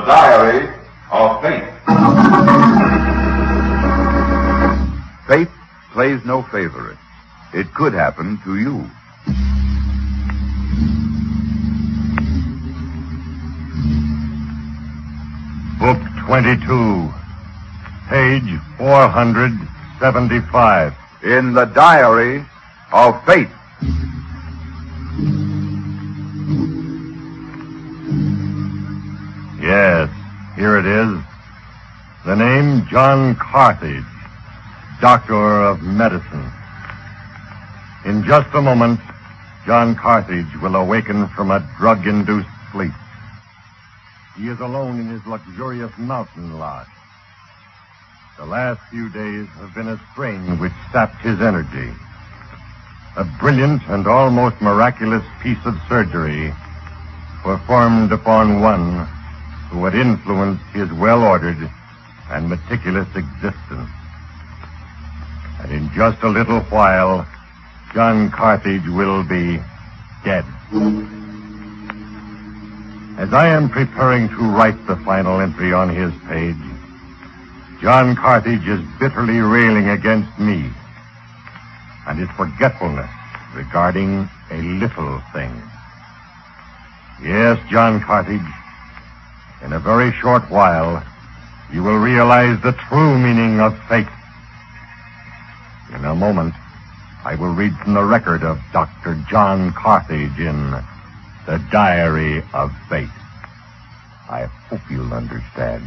Diary of Fate. Fate plays no favorites. It could happen to you. Book 22, page 475. In the Diary of Fate. Yes, here it is. The name John Carthage, Doctor of Medicine. In just a moment, John Carthage will awaken from a drug-induced sleep. He is alone in his luxurious mountain lodge. The last few days have been a strain which sapped his energy. A brilliant and almost miraculous piece of surgery performed upon one who had influenced his well-ordered and meticulous existence. And in just a little while, John Carthage will be dead. As I am preparing to write the final entry on his page, John Carthage is bitterly railing against me and his forgetfulness regarding a little thing. Yes, John Carthage, in a very short while, you will realize the true meaning of fate. In a moment, I will read from the record of Dr. John Carthage in The Diary of Fate. I hope you'll understand.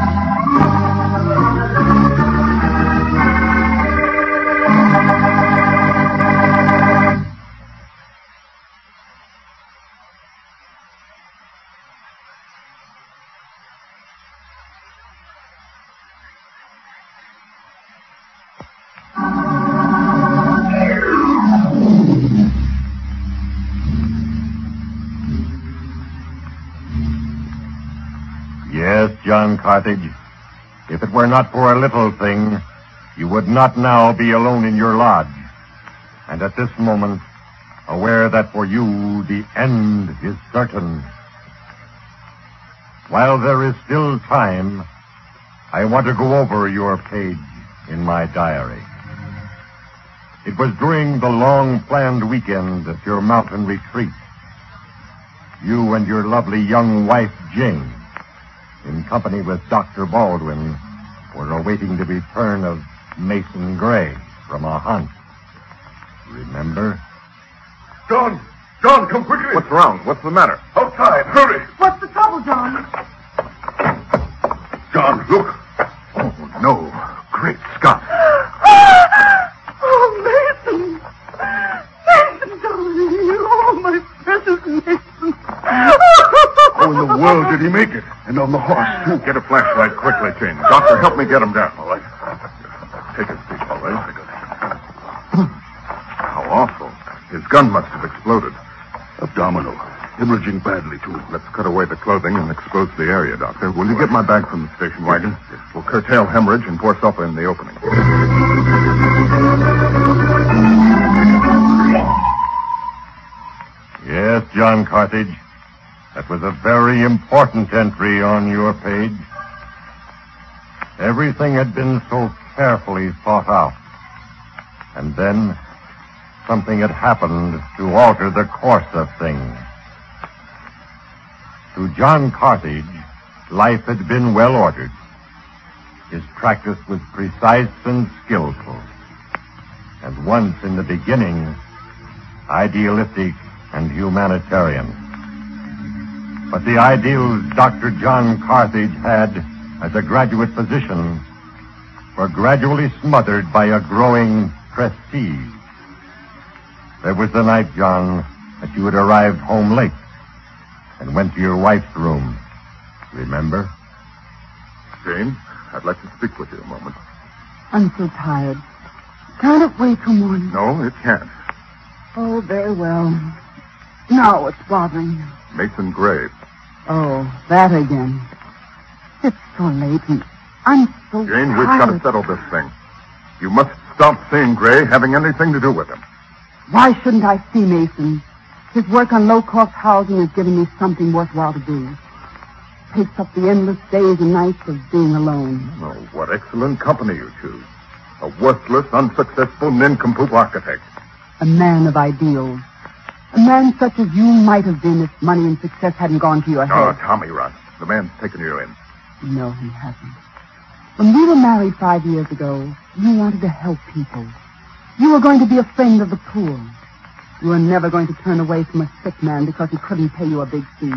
Yes, John Carthage, if it were not for a little thing, you would not now be alone in your lodge. And at this moment, aware that for you the end is certain. While there is still time, I want to go over your page in my diary. It was during the long-planned weekend at your mountain retreat. You and your lovely young wife, Jane, in company with Dr. Baldwin, were awaiting the return of Mason Gray from a hunt. Remember? John, come quickly. What's wrong? What's the matter? Outside, hurry. What's the trouble, John? John, look. Oh, no. Great Scott. Oh, Mason. Mason, darling. Oh, my precious Mason. How in the world did he make it? And on the horse, too. Get a flashlight quickly, Jane. Doctor, help me get him down. All right. Take a seat, all right? How awful. His gun must have exploded. Abdominal. Hemorrhaging badly, too. Let's cut away the clothing and expose the area, Doctor. Will you get my bag from the station wagon? Yes. We'll curtail hemorrhage and pour sulfur in the opening. Yes, John Carthage. That was a very important entry on your page. Everything had been so carefully thought out. And then something had happened to alter the course of things. To John Carthage, life had been well ordered. His practice was precise and skillful. And once in the beginning, idealistic and humanitarian. But the ideals Dr. John Carthage had as a graduate physician were gradually smothered by a growing prestige. There was the night, John, that you had arrived home late and went to your wife's room. Remember? Jane, I'd like to speak with you a moment. I'm so tired. Can't it wait till morning? No, it can't. Oh, very well. Now what's bothering you? Mason Gray. Oh, that again. It's so late and I'm so Jane, tired. we've got to settle this thing. You must stop seeing Gray having anything to do with him. Why shouldn't I see Mason? His work on low-cost housing is giving me something worthwhile to do. takes up the endless days and nights of being alone. Oh, what excellent company you choose. A worthless, unsuccessful, nincompoop architect. A man of ideals. A man such as you might have been if money and success hadn't gone to your head. Oh, Tommy Rod. The man's taken you in. No, he hasn't. When we were married 5 years ago, you wanted to help people. You were going to be a friend of the poor. You were never going to turn away from a sick man because he couldn't pay you a big fee.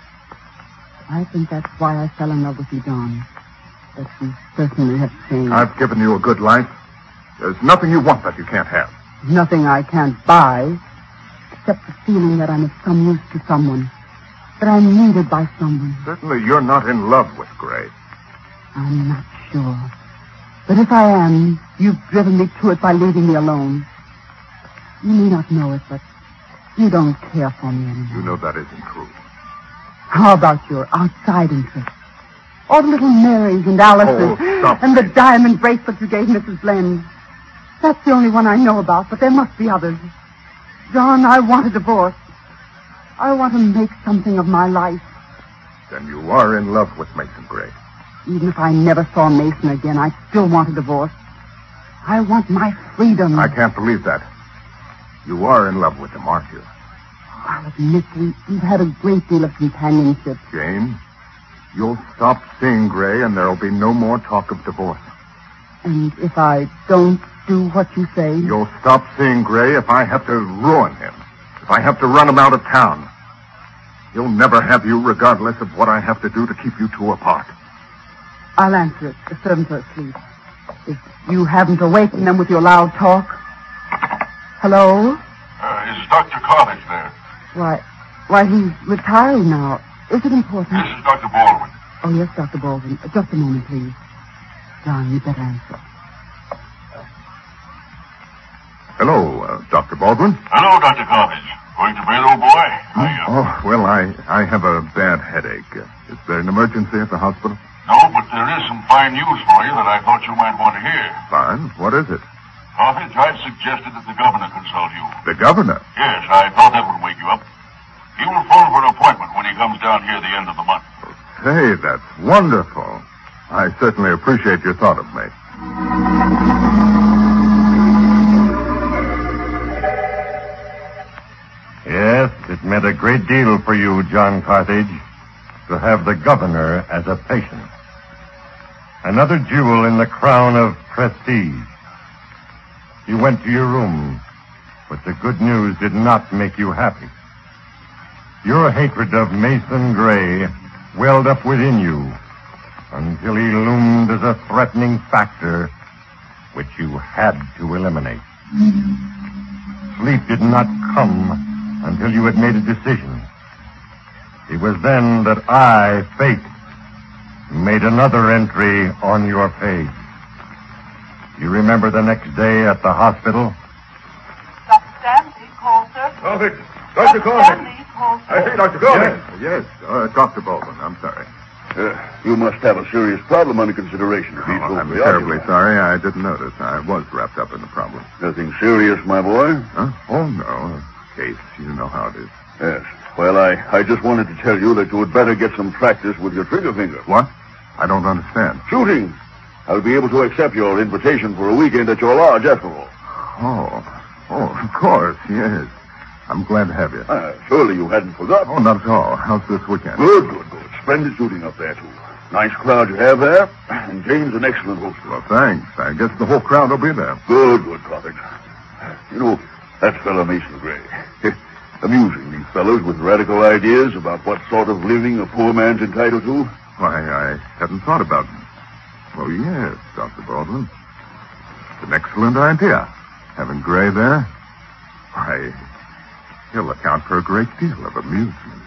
I think that's why I fell in love with you, Don. But you certainly have changed. I've given you a good life. There's nothing you want that you can't have. Nothing I can't buy, except the feeling that I'm of some use to someone. That I'm needed by someone. Certainly you're not in love with Gray. I'm not sure. But if I am, you've driven me to it by leaving me alone. You may not know it, but you don't care for me anymore. You know that isn't true. How about your outside interests? All the little Marys and Alices Oh, stop and the it. diamond bracelet you gave Mrs. Blend. That's the only one I know about, but there must be others. John, I want a divorce. I want to make something of my life. Then you are in love with Mason Gray. Even if I never saw Mason again, I still want a divorce. I want my freedom. I can't believe that. You are in love with him, aren't you? I'll admit we've had a great deal of companionship. Jane, you'll stop seeing Gray and there'll be no more talk of divorce. And if I don't do what you say... You'll stop seeing Gray if I have to ruin him. If I have to run him out of town. He'll never have you regardless of what I have to do to keep you two apart. I'll answer it. The servants are asleep. If you haven't awakened them with your loud talk. Hello? Is Dr. Carthage there? Why, he's retiring now. Is it important? This is Dr. Baldwin. Oh, yes, Dr. Baldwin. Just a moment, please. John, you better answer. Hello, Dr. Baldwin. Hello, Dr. Carthage. Going to bed, old boy? Oh, well, I have a bad headache. Is there an emergency at the hospital? No, but there is some fine news for you that I thought you might want to hear. Fine. What is it? Carthage, I've suggested that the governor consult you. The governor? Yes, I thought that would wake you up. He will phone for an appointment when he comes down here at the end of the month. Say, that's wonderful. I certainly appreciate your thought of me. Yes, it meant a great deal for you, John Carthage, to have the governor as a patient. Another jewel in the crown of prestige. You went to your room, but the good news did not make you happy. Your hatred of Mason Gray welled up within you until he loomed as a threatening factor which you had to eliminate. Sleep did not come until you had made a decision. It was then that I, Fate, made another entry on your page. You remember the next day at the hospital? Dr. Stanley, call, sir. Carthage! Dr. Stanley, call, sir. I say, Dr. Carthage! Yes, Dr. Baldwin, I'm sorry. You must have a serious problem under consideration. I'm terribly sorry. I didn't notice. I was wrapped up in the problem. Nothing serious, my boy? Huh? Oh, no. A case. You know how it is. Yes. Well, I just wanted to tell you that you would better get some practice with your trigger finger. What? I don't understand. Shooting. I'll be able to accept your invitation for a weekend at your lodge after all. Oh, of course, yes. I'm glad to have you. Surely you hadn't forgotten. Oh, not at all. How's this weekend? Good. Splendid shooting up there, too. Nice crowd you have there. And Jane's an excellent host. Well, thanks. I guess the whole crowd will be there. Good, Carthage. You know, that fellow Mason Gray. Amusing, these fellows with radical ideas about what sort of living a poor man's entitled to. Why, I hadn't thought about it. Oh, yes, Dr. Baldwin. It's an excellent idea. Having Gray there, why, he'll account for a great deal of amusement.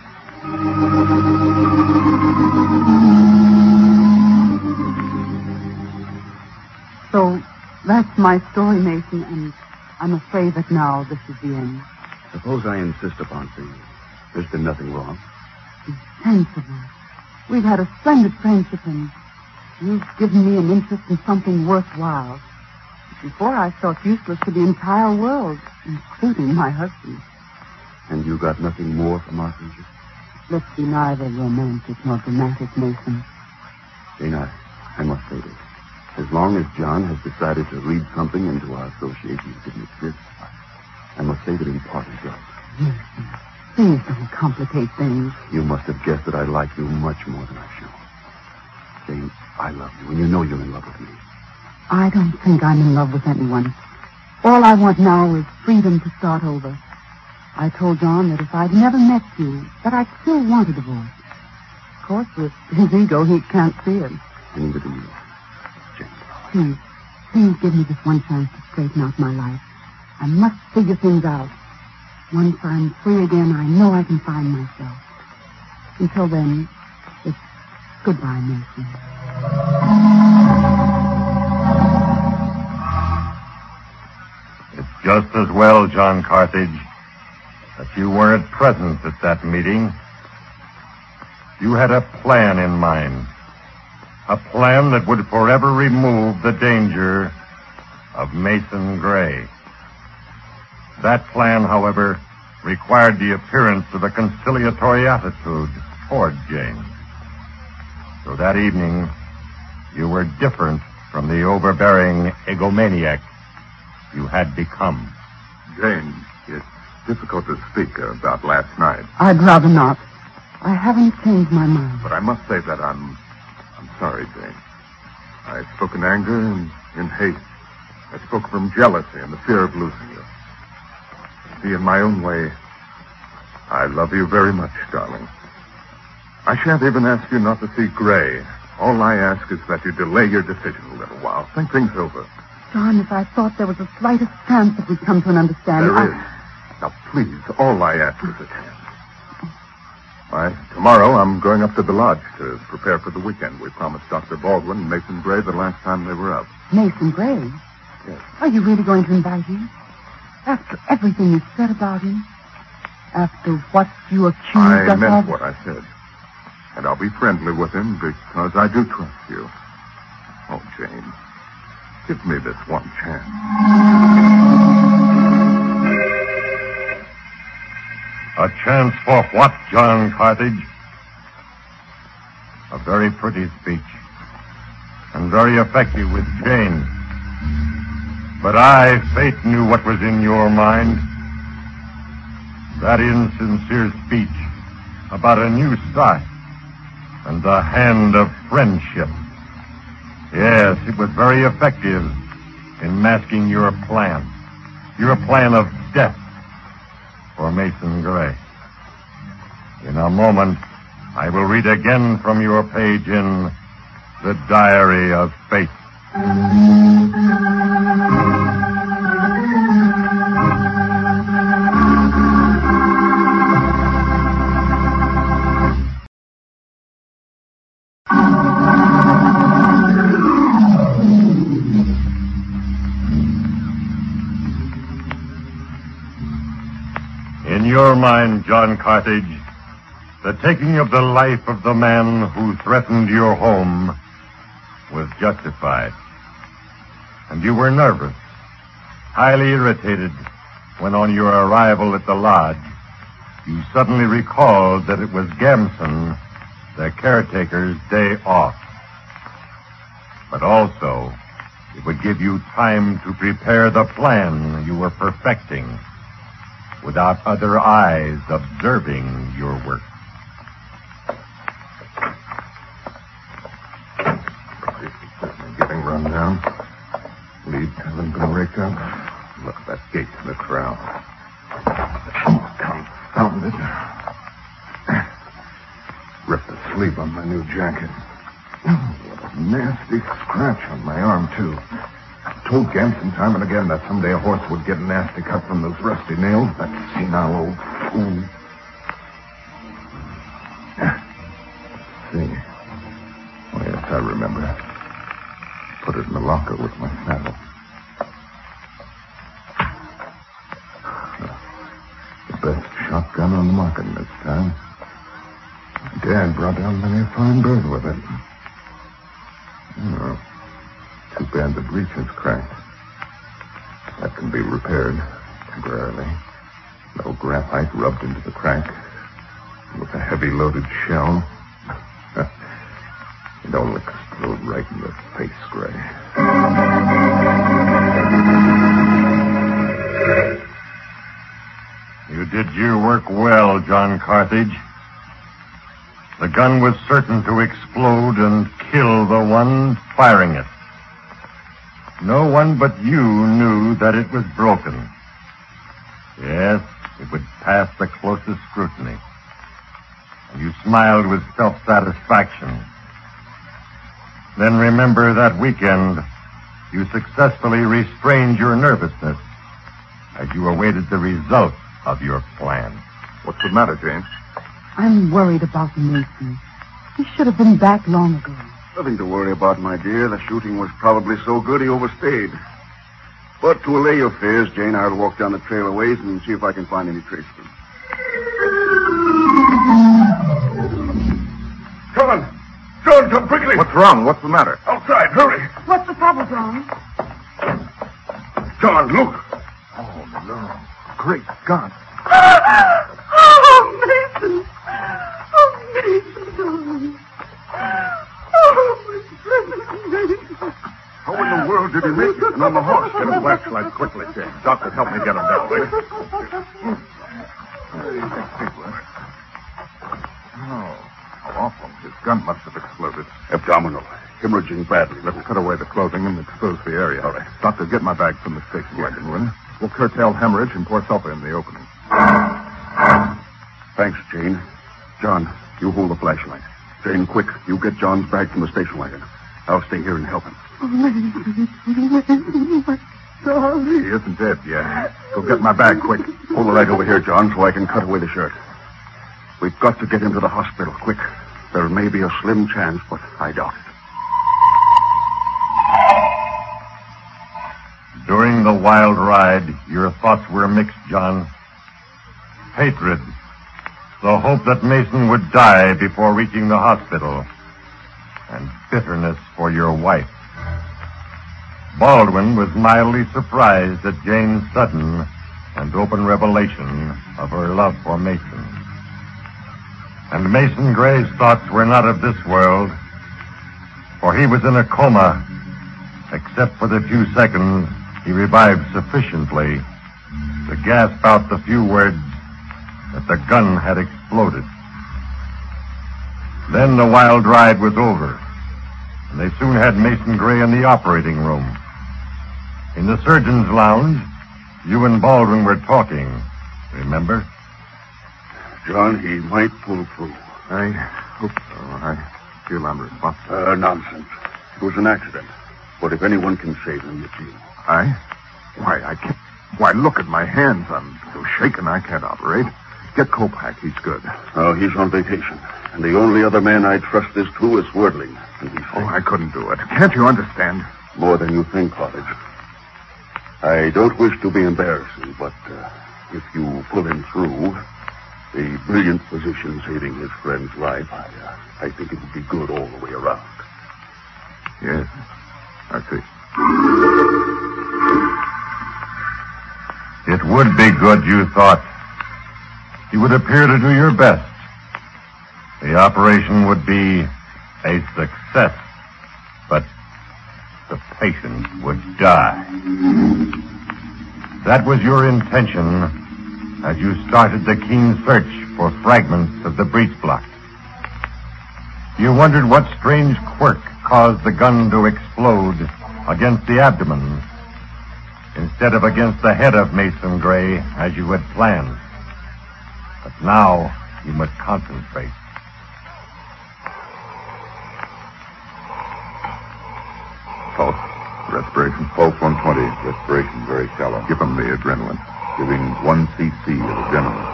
So, that's my story, Mason, and I'm afraid that now this is the end. Suppose I insist upon seeing you. There's been nothing wrong. Be sensible. We've had a splendid friendship, and you've given me an interest in something worthwhile. Before, I felt useless to the entire world, including my husband. And you got nothing more from our friendship? Let's be neither romantic nor dramatic, Mason. Jane, I must say this. As long as John has decided to read something into our association that didn't exist, I must say that in part he's right. Mason, please don't complicate things. You must have guessed that I like you much more than I've shown. Jane, I love you, and you know you're in love with me. I don't think I'm in love with anyone. All I want now is freedom to start over. I told John that if I'd never met you, that I'd still want a divorce. Of course, with his ego, he can't see it. And neither do you. Please give me this one chance to straighten out my life. I must figure things out. Once I'm free again, I know I can find myself. Until then, it's goodbye, Mason. It's just as well, John Carthage, that you weren't present at that meeting. You had a plan in mind. A plan that would forever remove the danger of Mason Gray. That plan, however, required the appearance of a conciliatory attitude toward Jane. So that evening, you were different from the overbearing egomaniac you had become. Jane, it's difficult to speak about last night. I'd rather not. I haven't changed my mind. But I must say that I'm sorry, Jane. I spoke in anger and in hate. I spoke from jealousy and the fear of losing you. See, in my own way, I love you very much, darling. I shan't even ask you not to see Gray. All I ask is that you delay your decision a little while. Think things over. John, if I thought there was the slightest chance that we'd come to an understanding... There is. Now, please, all I ask is a chance. Tomorrow I'm going up to the lodge to prepare for the weekend. We promised Dr. Baldwin and Mason Gray the last time they were out. Mason Gray? Yes. Are you really going to invite him? After everything you said about him? After what you accused us of? I meant what I said. And I'll be friendly with him because I do trust you. Oh, Jane, give me this one chance. A chance for what, John Carthage? A very pretty speech. And very effective with Jane. But I, Fate, knew what was in your mind. That insincere speech about a new start and the hand of friendship. Yes, it was very effective in masking your plan. Your plan of death for Mason Gray. In a moment, I will read again from your page in The Diary of Fate. In your mind, John Carthage, the taking of the life of the man who threatened your home was justified. And you were nervous, highly irritated, when on your arrival at the lodge, you suddenly recalled that it was Gamson, the caretaker's day off. But also, it would give you time to prepare the plan you were perfecting without other eyes observing your work. Certainly getting run down. Leads haven't been raked up. Look, that gate's in the corral. Confound it. Ripped the sleeve on my new jacket. What a nasty scratch on my arm, too. I told Gamson time and again that someday a horse would get a nasty cut from those rusty nails. That senile old fool. See. Oh, yes, I remember. Put it in the locker with my saddle. The best shotgun on the market this time. Dad brought down many a fine bird with it. Oh, too bad the breech is cracked. That can be repaired temporarily. No graphite rubbed into the crack. with a heavy loaded shell. It'll explode right in your face, Gray. You did your work well, John Carthage. The gun was certain to explode and kill the one firing it. No one but you knew that it was broken. Yes, it would pass the closest scrutiny. And you smiled with self-satisfaction. Then remember that weekend, you successfully restrained your nervousness as you awaited the result of your plan. What's the matter, Jane? I'm worried about Mason. He should have been back long ago. Nothing to worry about, my dear. The shooting was probably so good he overstayed. But to allay your fears, Jane, I'll walk down the trail a ways and see if I can find any trace of him. John, come quickly. What's wrong? What's the matter? Outside, hurry. What's the trouble, John? John, look. Oh, no. Great God. Oh, Mason. Oh, Mason, darling. Oh, my precious Mason. How in the world did he make it? And on the horse. Get a flashlight quickly, Jane. Doctor, help me get him down, will you? Oh, how awful. His gun must have exploded. Abdominal. Hemorrhaging badly. Let's cut away the clothing and expose the area. All right. Doctor, get my bag from the station wagon, will you? We'll curtail hemorrhage and pour sulfur in the opening. Thanks, Jane. John, you hold the flashlight. Jane, quick, you get John's bag from the station wagon. I'll stay here and help him. Oh, Mason, my darling. He isn't dead yet. Go get my bag, quick. Hold the light over here, John, so I can cut away the shirt. We've got to get him to the hospital, quick. There may be a slim chance, but I doubt it. During the wild ride, your thoughts were mixed, John. Hatred, the hope that Mason would die before reaching the hospital, and bitterness for your wife. Baldwin was mildly surprised at Jane's sudden and open revelation of her love for Mason. And Mason Gray's thoughts were not of this world, for he was in a coma, except for the few seconds he revived sufficiently to gasp out the few words that the gun had exploded. Then the wild ride was over, and they soon had Mason Gray in the operating room. In the surgeon's lounge, you and Baldwin were talking, remember? John, he might pull through. I hope so. I feel I'm responsible. Nonsense. It was an accident. But if anyone can save him, it's you. Why, I can't. Why, look at my hands. I'm so shaken I can't operate. Get Kopak. He's good. Oh, he's on vacation. And the only other man I trust this to is Swerdling. And he's Oh, I couldn't do it. Can't you understand? more than you think, Cottage. I don't wish to be embarrassing, but if you pull him through, the brilliant physician saving his friend's life, I think it would be good all the way around. Yes, I see. It would be good, you thought. You would appear to do your best. The operation would be a success, but the patient would die. That was your intention as you started the keen search for fragments of the breech block. You wondered what strange quirk caused the gun to explode against the abdomen instead of against the head of Mason Gray as you had planned. But now you must concentrate. Pulse. Respiration. Pulse 120. Respiration very shallow. Give him the adrenaline. Giving 1 cc of adrenaline.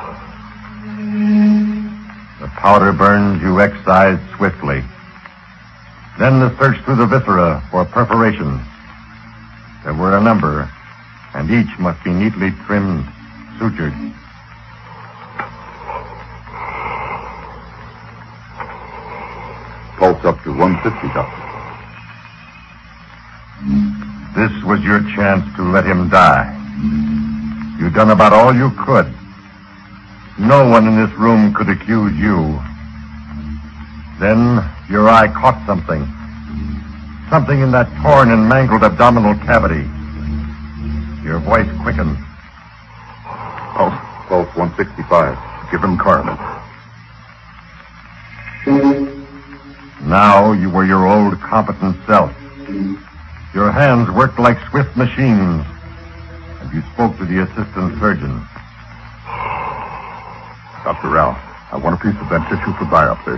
The powder burns you excised swiftly. Then the search through the viscera for perforations. There were a number, and each must be neatly trimmed, sutured. Pulse up to 150, Doctor. This was your chance to let him die. You'd done about all you could. no one in this room could accuse you. Then your eye caught something. Something in that torn and mangled abdominal cavity. Your voice quickened. Pulse 165. Give him coronet. Now you were your old competent self. Your hands worked like swift machines, and you spoke to the assistant surgeon. Dr. Ralph, I want a piece of that tissue for biopsy.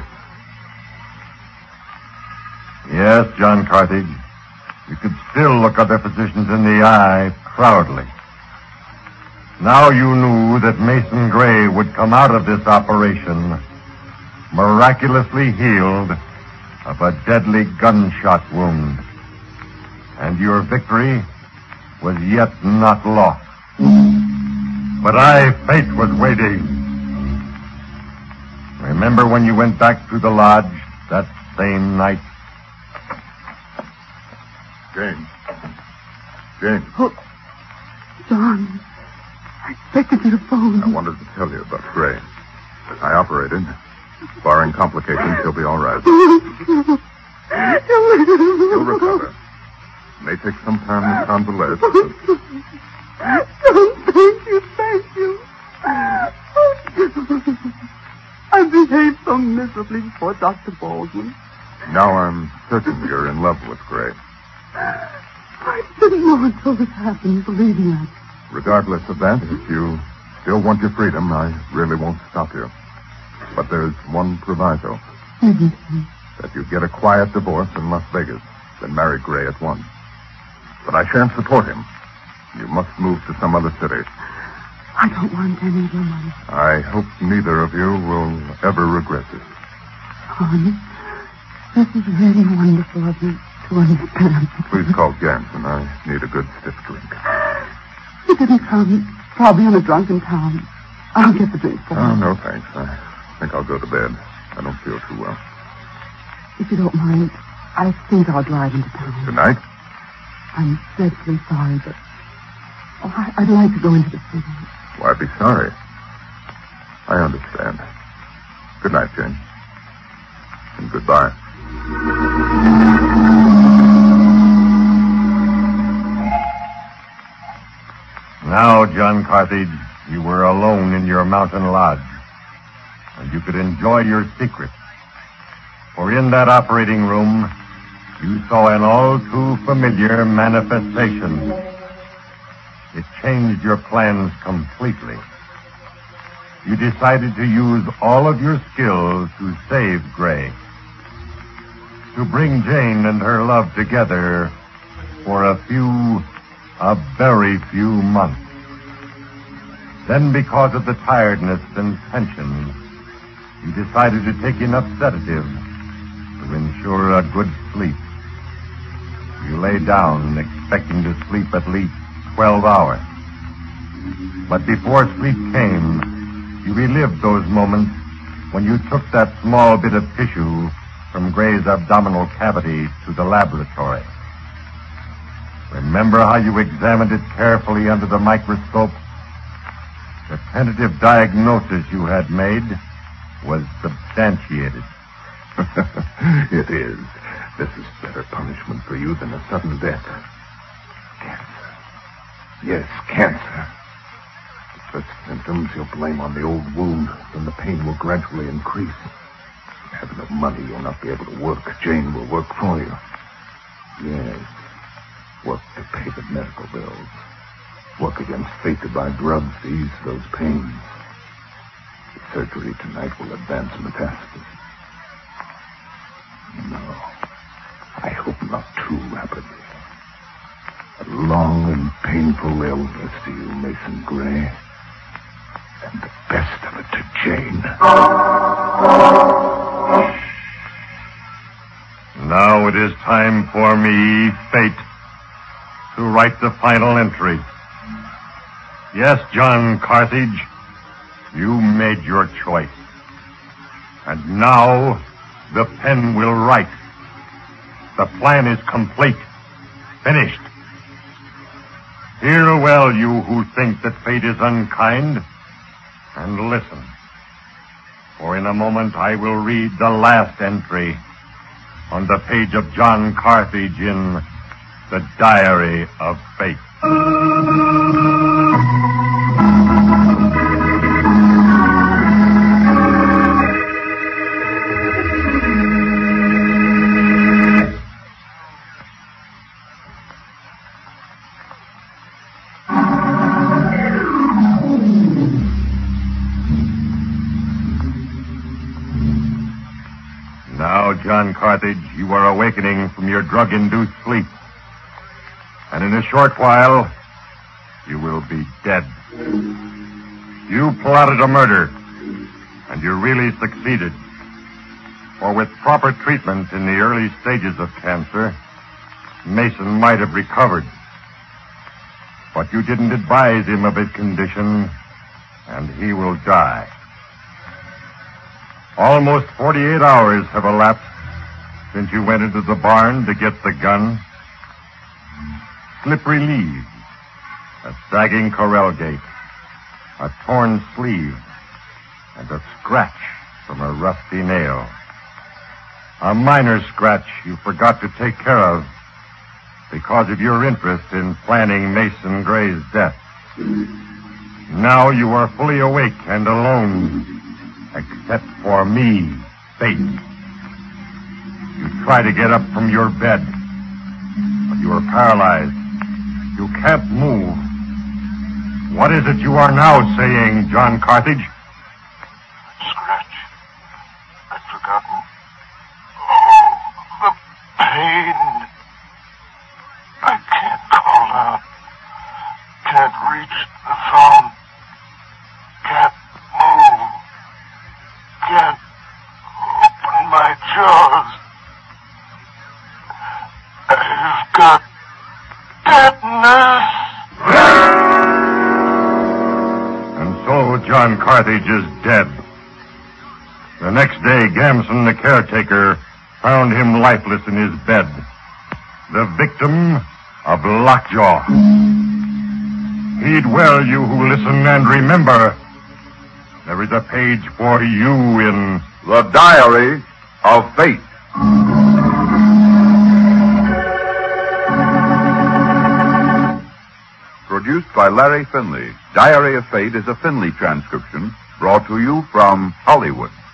Yes, John Carthage. You could still look other physicians in the eye proudly. Now you knew that Mason Gray would come out of this operation miraculously healed of a deadly gunshot wound. And your victory was yet not lost. But fate was waiting. Remember when you went back to the lodge that same night? Jane. Oh, John, I expected you to phone. I wanted to tell you about Gray. I operated. Barring complications, he'll be all right. He'll recover. It may take some time to convalesce. John, thank you. I behaved so miserably before Dr. Baldwin. Now I'm certain you're in love with Gray. I didn't know until this happened, believe me. Regardless of that, if you still want your freedom, I really won't stop you. But there's one proviso. That you get a quiet divorce in Las Vegas, then marry Gray at once. But I shan't support him. You must move to some other city. I don't want any of your money. I hope neither of you will ever regret it. John, this is really wonderful of you to understand. Please call Jansen. I need a good stiff drink. He didn't come. Probably in a drunken town. I'll get the drink for him. Oh, no, thanks. I think I'll go to bed. I don't feel too well. If you don't mind, I think I'll drive into town. Tonight? I'm dreadfully sorry, but I'd like to go into the city. Why be sorry? I understand. Good night, Jane. And goodbye. Now, John Carthage, you were alone in your mountain lodge, and you could enjoy your secret. For in that operating room, you saw an all too familiar manifestation. It changed your plans completely. You decided to use all of your skills to save Gray, to bring Jane and her love together for a very few months. Then, because of the tiredness and tension, you decided to take enough sedative to ensure a good sleep. You lay down, expecting to sleep at least 12 hours. But before sleep came, you relived those moments when you took that small bit of tissue from Gray's abdominal cavity to the laboratory. Remember how you examined it carefully under the microscope? The tentative diagnosis you had made was substantiated. It is. This is better punishment for you than a sudden death. Cancer. Yes, cancer. The first symptoms you'll blame on the old wound, then the pain will gradually increase. If you have no money, you'll not be able to work. Jane will work for you. Yes. Work to pay the medical bills. Work against fate to buy drugs to ease those pains. The surgery tonight will advance metastasis. No. I hope not too rapidly. A long and painful illness to you, Mason Gray. And the best of it to Jane. Now it is time for me, Fate, to write the final entry. Yes, John Carthage, you made your choice. And now the pen will write. The plan is complete. Finished. Hear well, you who think that fate is unkind. And listen. For in a moment I will read the last entry on the page of John Carthage in The Diary of Fate. Now, John Carthage, you are awakening from your drug-induced sleep. And in a short while, you will be dead. You plotted a murder, and you really succeeded. For with proper treatment in the early stages of cancer, Mason might have recovered. But you didn't advise him of his condition, and he will die. Almost 48 hours have elapsed since you went into the barn to get the gun. Slippery leaves, a sagging corral gate, a torn sleeve, and a scratch from a rusty nail. A minor scratch you forgot to take care of because of your interest in planning Mason Gray's death. Now you are fully awake and alone, except for me, Fate. You try to get up from your bed, but you are paralyzed. You can't move. What is it you are now saying, John Carthage? Scratch. I'd forgotten. Oh, the pain. I can't call out. Can't reach the phone. Can't move. Can't open my jaws. I've got tetanus. And so John Carthage is dead. The next day, Gamson, the caretaker, found him lifeless in his bed, the victim of lockjaw. Heed well, you who listen, and remember, there is a page for you in The Diary of Fate. Produced by Larry Finley, Diary of Fate is a Finley transcription brought to you from Hollywood.